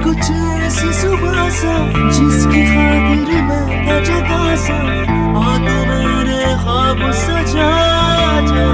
कुछ ऐसी सुबह सा जिसकी खातिर मैं था जगा सा, आ तो मेरे ख्वाब सजा जा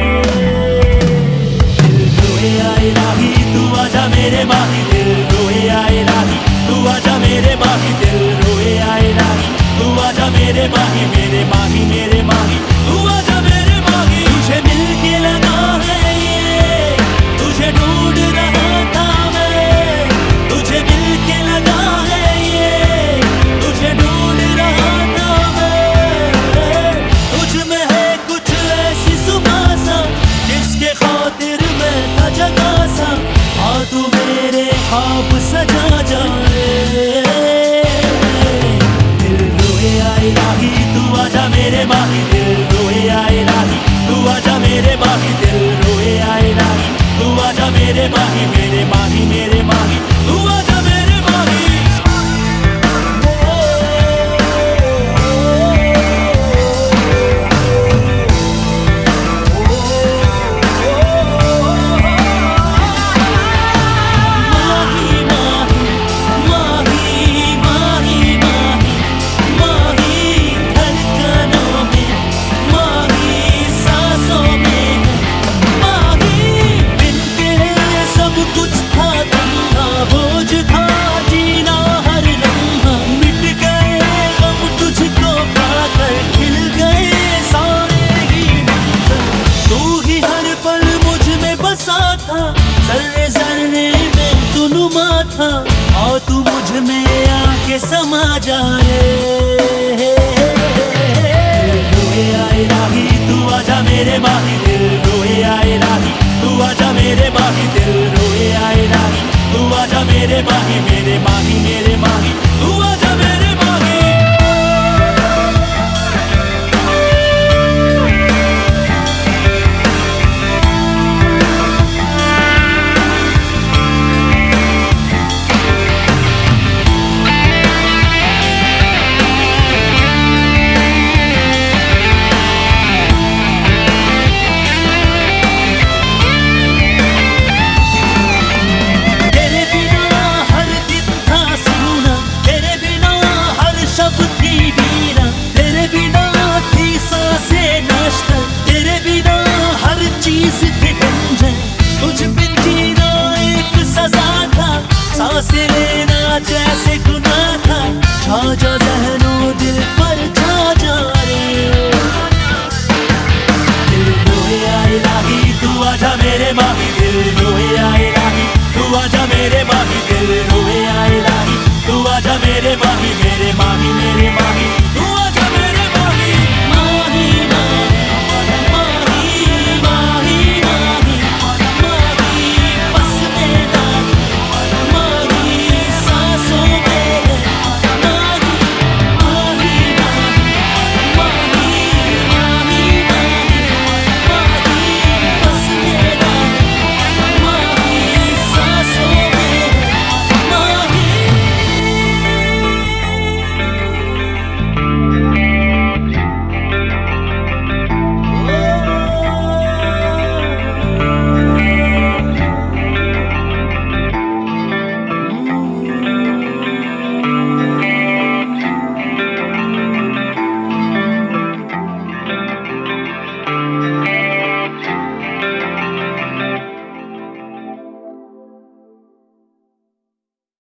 दिल रोए आए राही तू आजा मेरे माही, दिल रोए आए राही तू आजा मेरे माही, दिल रोए आए राही तू आजा मेरे माही, मेरे माही मेरे माही तू आजा मेरे माही। तुझे मिल के लगा है ये, तुझे ढूंढ रहा था मैं, तुझे मिल के लगा है ये, तुझे ढूंढ रहा था मैं। तुझ में है कुछ ऐसी सुबह सा जिसके खातिर मैं था जगा सा, आ तू मेरे ख्वाब सजा जा तू आजा मेरे माही, दिल रोए आए राही तू आजा मेरे माही, दिल रोए आए राही तू आजा मेरे माही, मेरे माही मेरे माही तू आजा मेरे माही। जर्रे जर्रे में तू नुमा था, और तू मुझ में आके समा जाए। रोए आए राही तू आजा मेरे माही, दिल रोए आए राही तू आजा मेरे माही, दिल रोए आए राही तू आजा मेरे माही, मेरे माही मेरे माही तू आजा मेरे माही। सांसें लेना जैसे गुनाह था, छा जा जहनो दिल पर छा जा रे। दिल रोए आए राही तू आजा मेरे माही, दिल रोए आए राही तू आजा मेरे माही, दिल रोए आए राही तू आजा मेरे माही, मेरे माही मेरे माही।